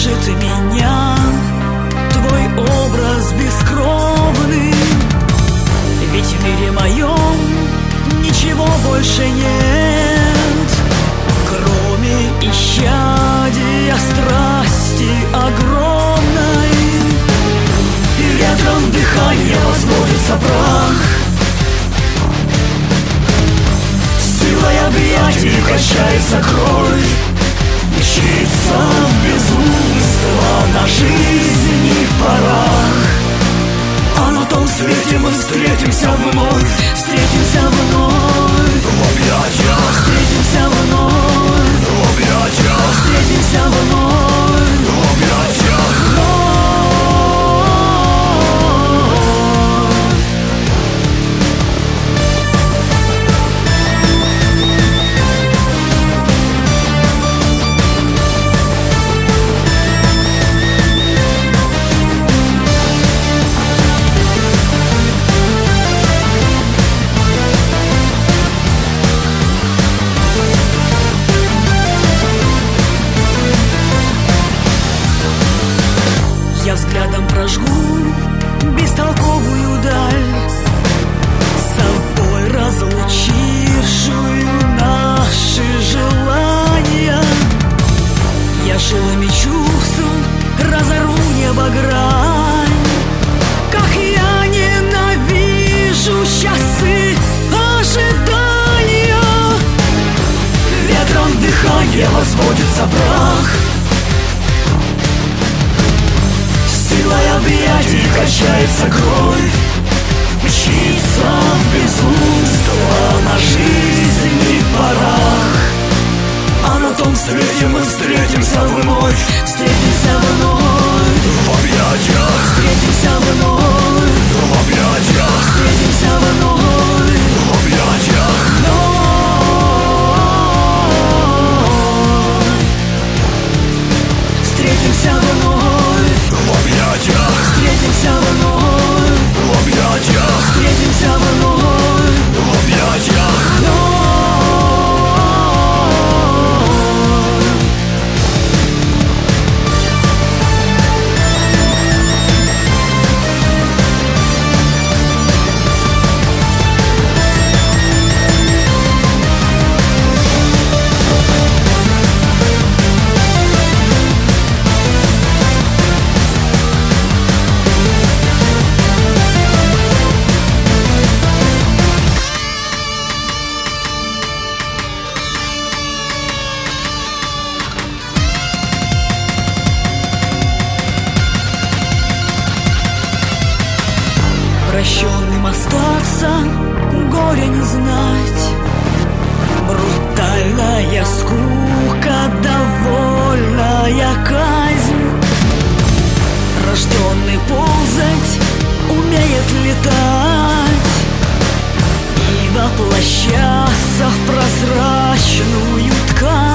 держит меня твой образ бескровный. Ведь в мире моем ничего больше нет, кроме исчадия страсти огромной. И ветром дыхания возводится прах, силой объятий качается кровь, мчится в безумство на жизни парах. А на том свете мы встретимся вновь, встретимся вновь в объятиях, встретимся вновь в объятиях, встретимся вновь в объятиях. Я взглядом прожгу бестолковую даль, с собой разлучившую наши желания. Я жилами чувств разорву небо грань. Как я ненавижу часы ожидания. Ветром дыхания возводится прах, силой объятий качается кровь, мчится в безумство на жизни парах. А на том свете мы встретимся вновь, встретимся вновь в объятиях, встретимся вновь в объятиях, встретимся вновь в объятиях. Встретимся вновь в объятиях, встретимся вновь в объятиях, встретимся вновь в объятиях. Прощенным остаться, горя не знать, брутальная скука, довольная казнь. Рожденный ползать умеет летать и воплощаться в прозрачную ткань.